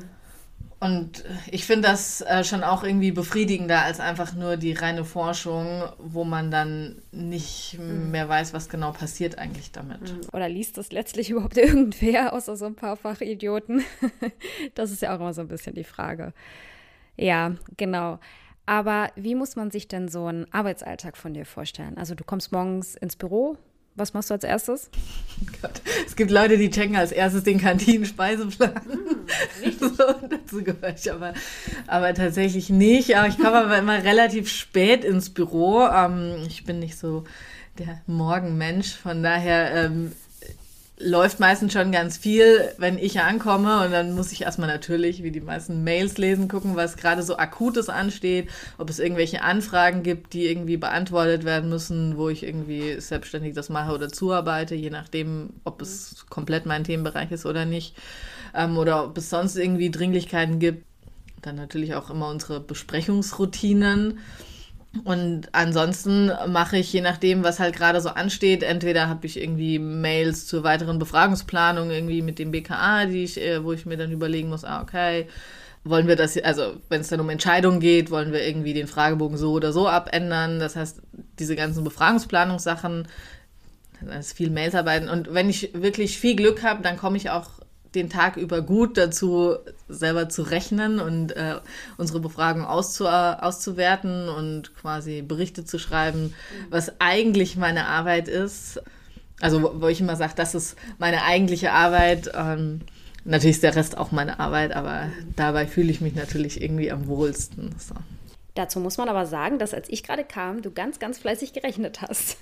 Und ich finde das schon auch irgendwie befriedigender als einfach nur die reine Forschung, wo man dann nicht mehr weiß, was genau passiert eigentlich damit. Oder liest das letztlich überhaupt irgendwer, außer so ein paar Fachidioten? Das ist ja auch immer so ein bisschen die Frage. Ja, genau. Aber wie muss man sich denn so einen Arbeitsalltag von dir vorstellen? Also du kommst morgens ins Büro. Was machst du als erstes? Gott, es gibt Leute, die checken als erstes den Kantinen-Speiseplan. So, dazu gehöre ich aber tatsächlich nicht. Aber ich komme aber immer relativ spät ins Büro. Ich bin nicht so der Morgenmensch. Von daher läuft meistens schon ganz viel, wenn ich ankomme. Und dann muss ich erstmal natürlich, wie die meisten Mails lesen, gucken, was gerade so Akutes ansteht. Ob es irgendwelche Anfragen gibt, die irgendwie beantwortet werden müssen, wo ich irgendwie selbstständig das mache oder zuarbeite, je nachdem, ob es komplett mein Themenbereich ist oder nicht. Oder ob es sonst irgendwie Dringlichkeiten gibt. Dann natürlich auch immer unsere Besprechungsroutinen. Und ansonsten mache ich, je nachdem, was halt gerade so ansteht, entweder habe ich irgendwie Mails zur weiteren Befragungsplanung irgendwie mit dem BKA, wo ich mir dann überlegen muss, okay, wollen wir das, also wenn es dann um Entscheidungen geht, wollen wir irgendwie den Fragebogen so oder so abändern. Das heißt, diese ganzen Befragungsplanungssachen, das ist viel Mailsarbeiten. Und wenn ich wirklich viel Glück habe, dann komme ich auch den Tag über gut dazu, selber zu rechnen und unsere Befragung auszuwerten und quasi Berichte zu schreiben, was eigentlich meine Arbeit ist. Also wo ich immer sage, das ist meine eigentliche Arbeit. Natürlich ist der Rest auch meine Arbeit, aber dabei fühle ich mich natürlich irgendwie am wohlsten. So. Dazu muss man aber sagen, dass als ich gerade kam, du ganz, ganz fleißig gerechnet hast.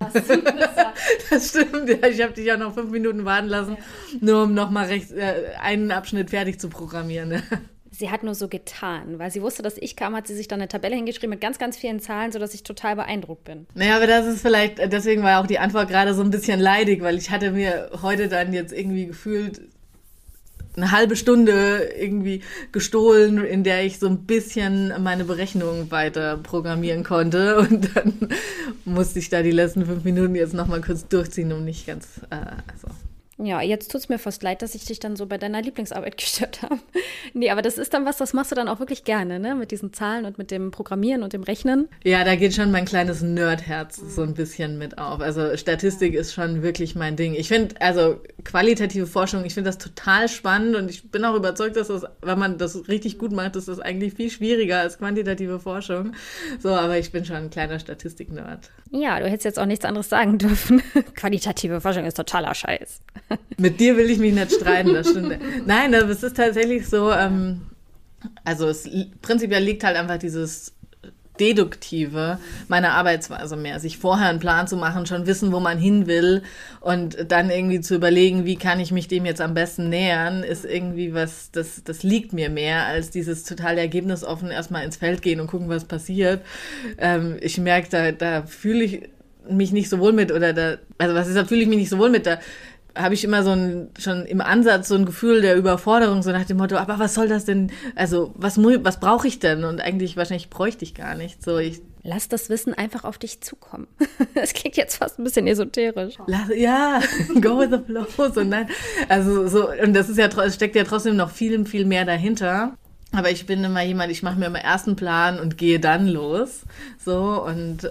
Das stimmt, ja, ich habe dich ja noch 5 Minuten warten lassen, nur um nochmal einen Abschnitt fertig zu programmieren. Sie hat nur so getan, weil sie wusste, dass ich kam, hat sie sich dann eine Tabelle hingeschrieben mit ganz, ganz vielen Zahlen, sodass ich total beeindruckt bin. Naja, aber das ist vielleicht, deswegen war auch die Antwort gerade so ein bisschen leidig, weil ich hatte mir heute dann jetzt irgendwie gefühlt eine halbe Stunde irgendwie gestohlen, in der ich so ein bisschen meine Berechnungen weiter programmieren konnte. Und dann musste ich da die letzten 5 Minuten jetzt nochmal kurz durchziehen, um nicht ganz, Ja, jetzt tut es mir fast leid, dass ich dich dann so bei deiner Lieblingsarbeit gestört habe. Nee, aber das ist dann was, das machst du dann auch wirklich gerne, ne? Mit diesen Zahlen und mit dem Programmieren und dem Rechnen. Ja, da geht schon mein kleines Nerdherz so ein bisschen mit auf. Also Statistik ist schon wirklich mein Ding. Ich finde, also qualitative Forschung, ich finde das total spannend und ich bin auch überzeugt, dass das, wenn man das richtig gut macht, ist das eigentlich viel schwieriger als quantitative Forschung. So, aber ich bin schon ein kleiner Statistik-Nerd. Ja, du hättest jetzt auch nichts anderes sagen dürfen. Qualitative Forschung ist totaler Scheiß. Mit dir will ich mich nicht streiten, das stimmt. Nein, aber es ist tatsächlich so, also prinzipiell liegt halt einfach dieses Deduktive meiner Arbeitsweise mehr. Sich vorher einen Plan zu machen, schon wissen, wo man hin will und dann irgendwie zu überlegen, wie kann ich mich dem jetzt am besten nähern, ist irgendwie was, das liegt mir mehr, als dieses total ergebnisoffen erstmal ins Feld gehen und gucken, was passiert. Ich merke, da fühle ich mich nicht so wohl mit da fühle ich mich nicht so wohl mit, da habe ich immer schon im Ansatz so ein Gefühl der Überforderung, so nach dem Motto, aber was soll das denn, also was brauche ich denn? Und eigentlich wahrscheinlich bräuchte ich gar nicht. So, lass das Wissen einfach auf dich zukommen. Das klingt jetzt fast ein bisschen esoterisch. Ja, go with the flow. So, nein, also so, und das ist ja, es steckt ja trotzdem noch viel, viel mehr dahinter. Aber ich bin immer jemand, ich mache mir immer erst einen Plan und gehe dann los. So, und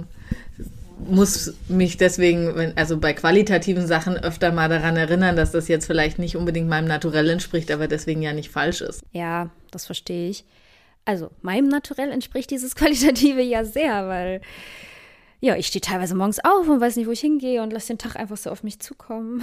muss mich deswegen, also bei qualitativen Sachen öfter mal daran erinnern, dass das jetzt vielleicht nicht unbedingt meinem Naturell entspricht, aber deswegen ja nicht falsch ist. Ja, das verstehe ich. Also meinem Naturell entspricht dieses Qualitative ja sehr, weil ja, ich stehe teilweise morgens auf und weiß nicht, wo ich hingehe und lasse den Tag einfach so auf mich zukommen.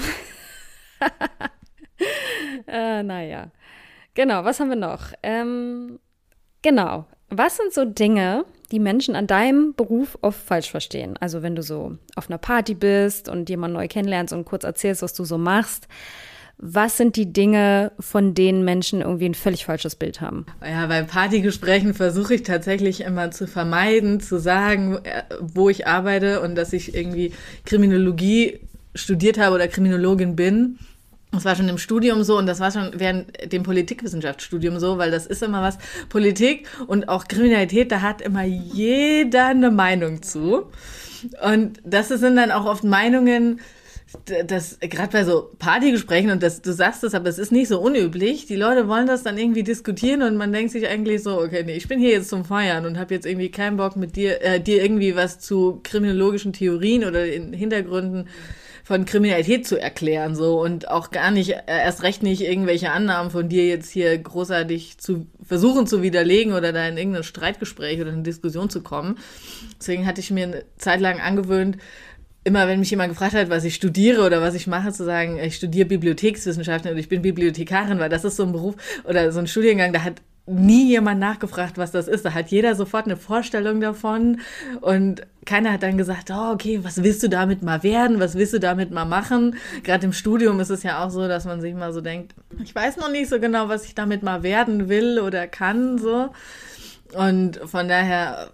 Naja, genau, was haben wir noch? Genau, was sind so Dinge, die Menschen an deinem Beruf oft falsch verstehen? Also wenn du so auf einer Party bist und jemanden neu kennenlernst und kurz erzählst, was du so machst, was sind die Dinge, von denen Menschen irgendwie ein völlig falsches Bild haben? Ja, bei Partygesprächen versuche ich tatsächlich immer zu vermeiden, zu sagen, wo ich arbeite und dass ich irgendwie Kriminologie studiert habe oder Kriminologin bin. Das war schon im Studium so und das war schon während dem Politikwissenschaftsstudium so, weil das ist immer was, Politik und auch Kriminalität, da hat immer jeder eine Meinung zu. Und das sind dann auch oft Meinungen, das gerade bei so Partygesprächen, und du sagst es, aber es ist nicht so unüblich, die Leute wollen das dann irgendwie diskutieren und man denkt sich eigentlich so, okay, nee, ich bin hier jetzt zum Feiern und habe jetzt irgendwie keinen Bock mit dir irgendwie was zu kriminologischen Theorien oder in Hintergründen von Kriminalität zu erklären, so, und auch gar nicht, erst recht nicht irgendwelche Annahmen von dir jetzt hier großartig zu versuchen zu widerlegen oder da in irgendein Streitgespräch oder eine Diskussion zu kommen. Deswegen hatte ich mir eine Zeit lang angewöhnt, immer wenn mich jemand gefragt hat, was ich studiere oder was ich mache, zu sagen, ich studiere Bibliothekswissenschaften oder ich bin Bibliothekarin, weil das ist so ein Beruf oder so ein Studiengang, da hat nie jemand nachgefragt, was das ist. Da hat jeder sofort eine Vorstellung davon und keiner hat dann gesagt, oh, okay, was willst du damit mal werden? Was willst du damit mal machen? Gerade im Studium ist es ja auch so, dass man sich mal so denkt, ich weiß noch nicht so genau, was ich damit mal werden will oder kann, so. Und von daher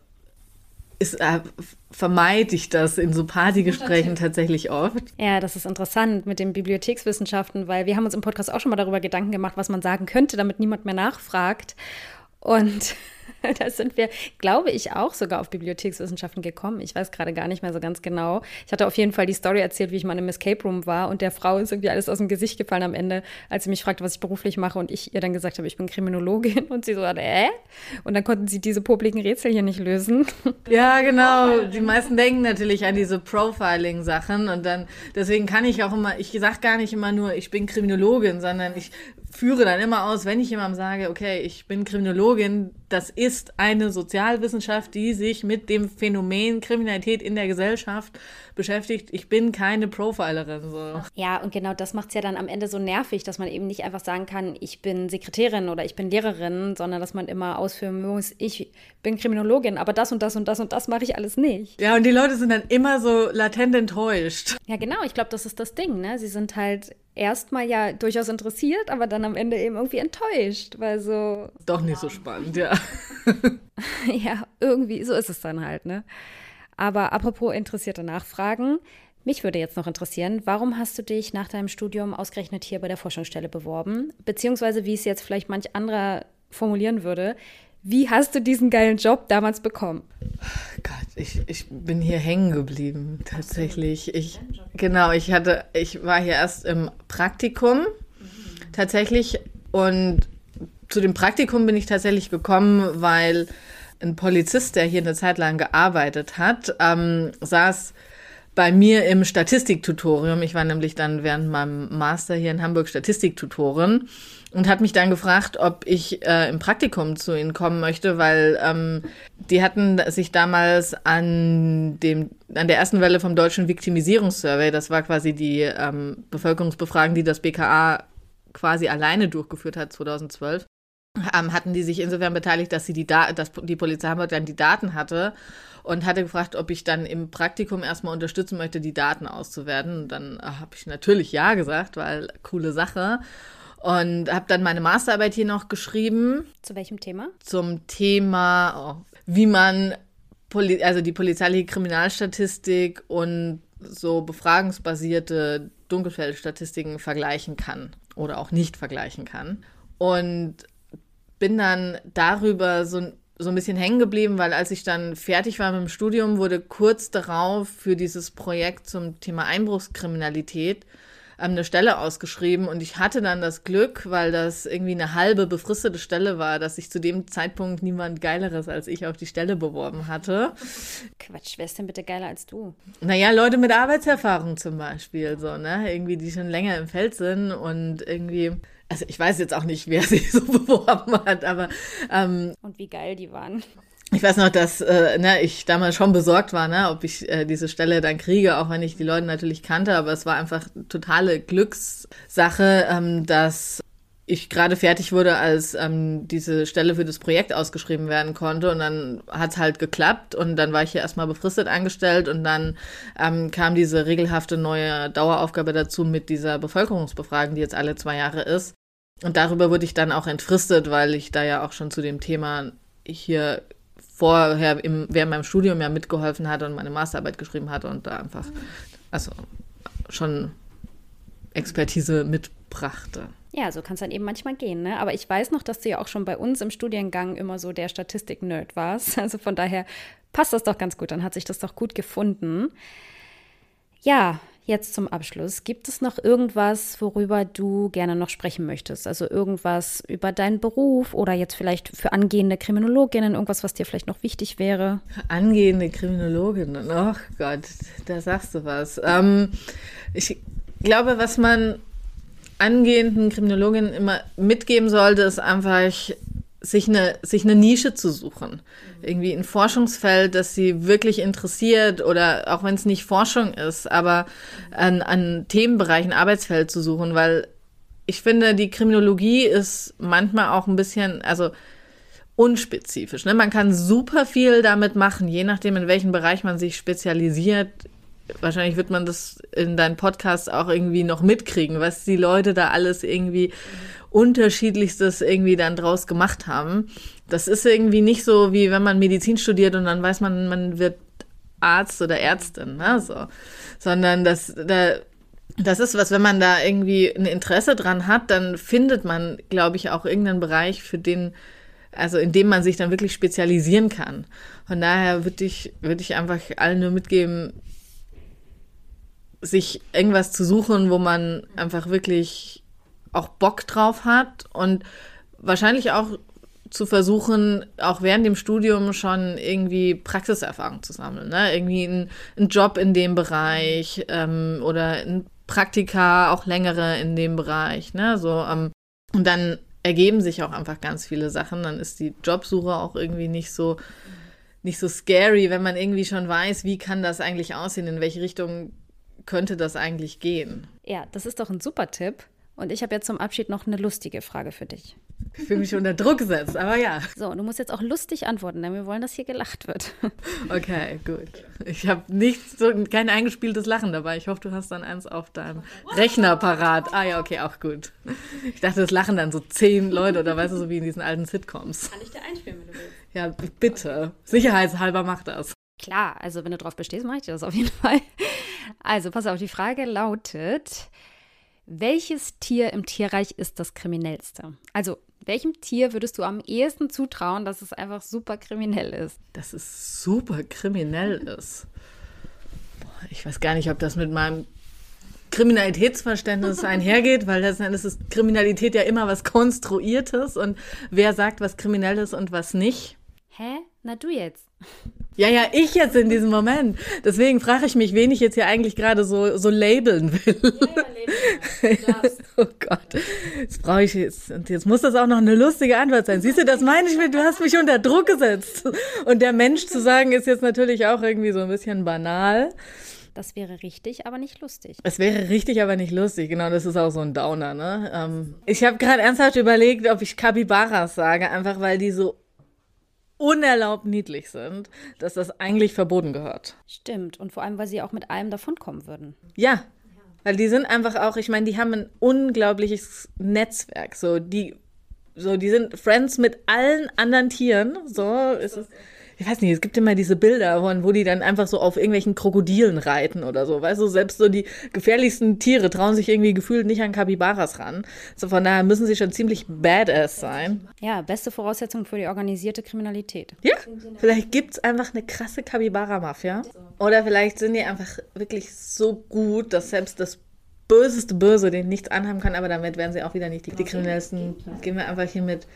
vermeide ich das in so Partygesprächen tatsächlich oft. Ja, das ist interessant mit den Bibliothekswissenschaften, weil wir haben uns im Podcast auch schon mal darüber Gedanken gemacht, was man sagen könnte, damit niemand mehr nachfragt. Und Da sind wir, glaube ich, auch sogar auf Bibliothekswissenschaften gekommen. Ich weiß gerade gar nicht mehr so ganz genau. Ich hatte auf jeden Fall die Story erzählt, wie ich mal im Escape Room war und der Frau ist irgendwie alles aus dem Gesicht gefallen am Ende, als sie mich fragte, was ich beruflich mache und ich ihr dann gesagt habe, ich bin Kriminologin und sie so, Und dann konnten sie diese popligen Rätsel hier nicht lösen. Ja, genau. Die meisten denken natürlich an diese Profiling-Sachen und dann, deswegen kann ich auch immer, ich sage gar nicht immer nur, ich bin Kriminologin, sondern ich führe dann immer aus, wenn ich jemandem sage, okay, ich bin Kriminologin, das ist eine Sozialwissenschaft, die sich mit dem Phänomen Kriminalität in der Gesellschaft beschäftigt. Ich bin keine Profilerin. So. Ja, und genau das macht es ja dann am Ende so nervig, dass man eben nicht einfach sagen kann, ich bin Sekretärin oder ich bin Lehrerin, sondern dass man immer ausführen muss, ich bin Kriminologin, aber das und das und das und das mache ich alles nicht. Ja, und die Leute sind dann immer so latent enttäuscht. Ja, genau, ich glaube, das ist das Ding, ne? Sie sind halt erstmal ja durchaus interessiert, aber dann am Ende eben irgendwie enttäuscht, weil so... Doch nicht so spannend, ja. Ja, irgendwie, so ist es dann halt, ne? Aber apropos interessierte Nachfragen, mich würde jetzt noch interessieren, warum hast du dich nach deinem Studium ausgerechnet hier bei der Forschungsstelle beworben? Beziehungsweise, wie es jetzt vielleicht manch anderer formulieren würde, wie hast du diesen geilen Job damals bekommen? Gott, ich bin hier hängen geblieben, tatsächlich. Ich war hier erst im Praktikum, tatsächlich. Und zu dem Praktikum bin ich tatsächlich gekommen, weil ein Polizist, der hier eine Zeit lang gearbeitet hat, saß bei mir im Statistiktutorium. Ich war nämlich dann während meinem Master hier in Hamburg Statistiktutorin und hat mich dann gefragt, ob ich im Praktikum zu ihnen kommen möchte, weil die hatten sich damals an der ersten Welle vom Deutschen Viktimisierungssurvey, das war quasi die Bevölkerungsbefragung, die das BKA quasi alleine durchgeführt hat 2012, hatten die sich insofern beteiligt, dass dass die Polizei Hamburg dann die Daten hatte und hatte gefragt, ob ich dann im Praktikum erstmal unterstützen möchte, die Daten auszuwerten. Und dann habe ich natürlich ja gesagt, weil coole Sache. Und habe dann meine Masterarbeit hier noch geschrieben. Zu welchem Thema? Zum Thema, wie man die polizeiliche Kriminalstatistik und so befragungsbasierte Dunkelfeldstatistiken vergleichen kann oder auch nicht vergleichen kann. Und bin dann darüber so ein bisschen hängen geblieben, weil als ich dann fertig war mit dem Studium, wurde kurz darauf für dieses Projekt zum Thema Einbruchskriminalität eine Stelle ausgeschrieben und ich hatte dann das Glück, weil das irgendwie eine halbe befristete Stelle war, dass sich zu dem Zeitpunkt niemand Geileres als ich auf die Stelle beworben hatte. Quatsch, wer ist denn bitte geiler als du? Naja, Leute mit Arbeitserfahrung zum Beispiel, so, ne? Irgendwie, die schon länger im Feld sind und irgendwie... Also ich weiß jetzt auch nicht, wer sich so beworben hat, aber... und wie geil die waren. Ich weiß noch, dass ich damals schon besorgt war, ne, ob ich diese Stelle dann kriege, auch wenn ich die Leute natürlich kannte, aber es war einfach totale Glückssache, dass ich gerade fertig wurde, als diese Stelle für das Projekt ausgeschrieben werden konnte und dann hat's halt geklappt und dann war ich hier erstmal befristet angestellt und dann kam diese regelhafte neue Daueraufgabe dazu mit dieser Bevölkerungsbefragung, die jetzt alle 2 Jahre ist und darüber wurde ich dann auch entfristet, weil ich da ja auch schon zu dem Thema hier vorher während meinem Studium ja mitgeholfen hatte und meine Masterarbeit geschrieben hatte und da einfach schon Expertise mitbrachte. Ja, so kann es dann eben manchmal gehen, ne? Aber ich weiß noch, dass du ja auch schon bei uns im Studiengang immer so der Statistik-Nerd warst. Also von daher passt das doch ganz gut, dann hat sich das doch gut gefunden. Ja, jetzt zum Abschluss. Gibt es noch irgendwas, worüber du gerne noch sprechen möchtest? Also irgendwas über deinen Beruf oder jetzt vielleicht für angehende Kriminologinnen, irgendwas, was dir vielleicht noch wichtig wäre? Angehende Kriminologinnen, oh Gott, da sagst du was. Ich glaube, was man angehenden Kriminologinnen immer mitgeben sollte, ist einfach, sich eine Nische zu suchen. Irgendwie ein Forschungsfeld, das sie wirklich interessiert oder auch wenn es nicht Forschung ist, aber an Themenbereichen, Arbeitsfeld zu suchen, weil ich finde, die Kriminologie ist manchmal auch ein bisschen, unspezifisch. Ne? Man kann super viel damit machen, je nachdem, in welchem Bereich man sich spezialisiert. Wahrscheinlich wird man das in deinem Podcast auch irgendwie noch mitkriegen, was die Leute da alles irgendwie Unterschiedlichstes irgendwie dann draus gemacht haben. Das ist irgendwie nicht so, wie wenn man Medizin studiert und dann weiß man, man wird Arzt oder Ärztin, ne? So. Sondern das ist was, wenn man da irgendwie ein Interesse dran hat, dann findet man, glaube ich, auch irgendeinen Bereich, für den also in dem man sich dann wirklich spezialisieren kann. Von daher würde ich einfach allen nur mitgeben, sich irgendwas zu suchen, wo man einfach wirklich auch Bock drauf hat und wahrscheinlich auch zu versuchen, auch während dem Studium schon irgendwie Praxiserfahrung zu sammeln, ne? Irgendwie einen Job in dem Bereich oder ein Praktika, auch längere in dem Bereich, ne? So, und dann ergeben sich auch einfach ganz viele Sachen. Dann ist die Jobsuche auch irgendwie nicht so scary, wenn man irgendwie schon weiß, wie kann das eigentlich aussehen, in welche Richtung könnte das eigentlich gehen. Ja, das ist doch ein super Tipp. Und ich habe jetzt zum Abschied noch eine lustige Frage für dich. Ich fühle mich unter Druck gesetzt, aber ja. So, du musst jetzt auch lustig antworten, denn wir wollen, dass hier gelacht wird. Okay, gut. Ich habe kein eingespieltes Lachen dabei. Ich hoffe, du hast dann eins auf deinem Rechner parat. Ah ja, okay, auch gut. Ich dachte, das lachen dann so 10 Leute oder weißt du, so wie in diesen alten Sitcoms. Kann ich dir einspielen, wenn du willst? Ja, bitte. Sicherheitshalber mach das. Klar, also wenn du drauf bestehst, mache ich dir das auf jeden Fall. Also, pass auf, die Frage lautet: Welches Tier im Tierreich ist das kriminellste? Also, welchem Tier würdest du am ehesten zutrauen, dass es einfach super kriminell ist? Dass es super kriminell ist. Boah, ich weiß gar nicht, ob das mit meinem Kriminalitätsverständnis einhergeht, weil letzten Endes ist Kriminalität ja immer was Konstruiertes und wer sagt, was kriminell ist und was nicht. Hä? Na du jetzt. Ja, ich jetzt in diesem Moment. Deswegen frage ich mich, wen ich jetzt hier eigentlich gerade so labeln will. Ja, labeln. Du darfst. Oh Gott. Jetzt muss das auch noch eine lustige Antwort sein. Siehst du, das meine ich mit, du hast mich unter Druck gesetzt. Und der Mensch zu sagen, ist jetzt natürlich auch irgendwie so ein bisschen banal. Das wäre richtig, aber nicht lustig. Es wäre richtig, aber nicht lustig. Genau, das ist auch so ein Downer, ne? Ich habe gerade ernsthaft überlegt, ob ich Capybaras sage, einfach weil die so unerlaubt niedlich sind, dass das eigentlich verboten gehört. Stimmt. Und vor allem, weil sie auch mit allem davonkommen würden. Ja, weil die sind einfach auch, ich meine, die haben ein unglaubliches Netzwerk. Die sind Friends mit allen anderen Tieren. So ist es. Ich weiß nicht, es gibt immer diese Bilder, wo die dann einfach so auf irgendwelchen Krokodilen reiten oder so. Weißt du, selbst so die gefährlichsten Tiere trauen sich irgendwie gefühlt nicht an Capybaras ran. So, von daher müssen sie schon ziemlich badass sein. Ja, beste Voraussetzung für die organisierte Kriminalität. Ja, vielleicht gibt's einfach eine krasse Capybara-Mafia. Oder vielleicht sind die einfach wirklich so gut, dass selbst das böseste Böse denen nichts anhaben kann, aber damit werden sie auch wieder nicht die kriminellsten. Gehen wir einfach hier mit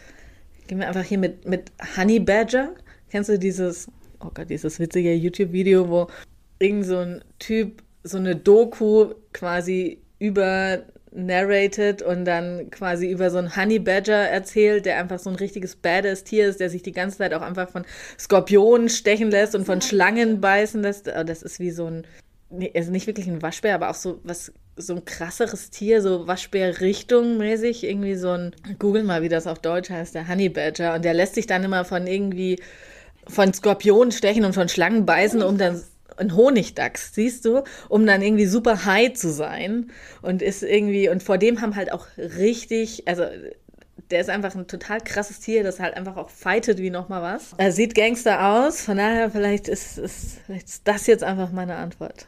Honey Badger. Kennst du dieses witzige YouTube-Video, wo irgend so ein Typ so eine Doku quasi narrated und dann quasi über so einen Honey Badger erzählt, der einfach so ein richtiges badass Tier ist, der sich die ganze Zeit auch einfach von Skorpionen stechen lässt und von Schlangen beißen lässt. Das ist wie so ein, also nicht wirklich ein Waschbär, aber auch so ein krasseres Tier, so Waschbär-Richtung mäßig, irgendwie so ein, google mal, wie das auf Deutsch heißt, der Honey Badger, und der lässt sich dann immer von Skorpionen stechen und von Schlangen beißen, um dann ein Honigdachs, siehst du, um dann irgendwie super high zu sein und vor dem haben halt auch richtig, also der ist einfach ein total krasses Tier, das halt einfach auch fightet wie nochmal was. Er sieht Gangster aus, von daher vielleicht ist das jetzt einfach meine Antwort.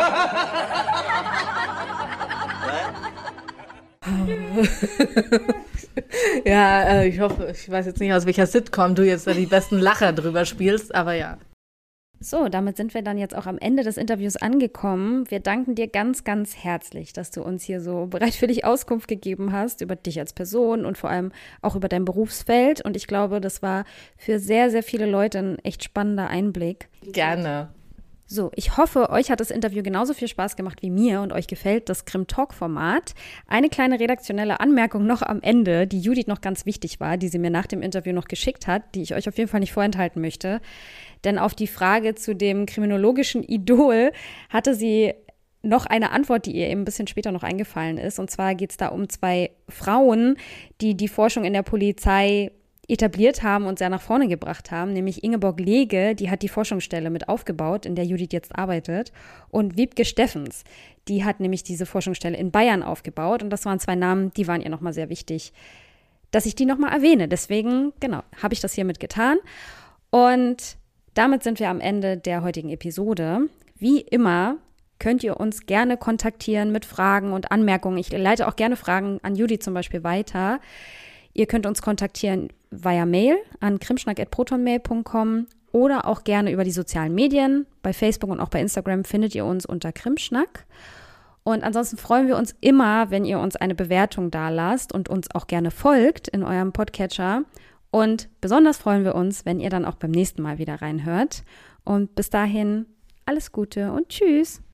Ja, ich hoffe, ich weiß jetzt nicht, aus welcher Sitcom du jetzt da die besten Lacher drüber spielst, aber ja. So, damit sind wir dann jetzt auch am Ende des Interviews angekommen. Wir danken dir ganz, ganz herzlich, dass du uns hier so bereitwillig Auskunft gegeben hast über dich als Person und vor allem auch über dein Berufsfeld. Und ich glaube, das war für sehr, sehr viele Leute ein echt spannender Einblick. Gerne. So, ich hoffe, euch hat das Interview genauso viel Spaß gemacht wie mir und euch gefällt das Krim-Talk-Format. Eine kleine redaktionelle Anmerkung noch am Ende, die Judith noch ganz wichtig war, die sie mir nach dem Interview noch geschickt hat, die ich euch auf jeden Fall nicht vorenthalten möchte. Denn auf die Frage zu dem kriminologischen Idol hatte sie noch eine Antwort, die ihr eben ein bisschen später noch eingefallen ist. Und zwar geht es da um 2 Frauen, die die Forschung in der Polizei etabliert haben und sehr nach vorne gebracht haben, nämlich Ingeborg Lege, die hat die Forschungsstelle mit aufgebaut, in der Judith jetzt arbeitet, und Wiebke Steffens, die hat nämlich diese Forschungsstelle in Bayern aufgebaut, und das waren 2 Namen, die waren ihr nochmal sehr wichtig, dass ich die nochmal erwähne. Deswegen, genau, habe ich das hiermit getan. Und damit sind wir am Ende der heutigen Episode. Wie immer könnt ihr uns gerne kontaktieren mit Fragen und Anmerkungen. Ich leite auch gerne Fragen an Judith zum Beispiel weiter. Ihr könnt uns kontaktieren via Mail an krimschnack@protonmail.com oder auch gerne über die sozialen Medien. Bei Facebook und auch bei Instagram findet ihr uns unter Krimschnack. Und ansonsten freuen wir uns immer, wenn ihr uns eine Bewertung dalasst und uns auch gerne folgt in eurem Podcatcher. Und besonders freuen wir uns, wenn ihr dann auch beim nächsten Mal wieder reinhört. Und bis dahin alles Gute und tschüss.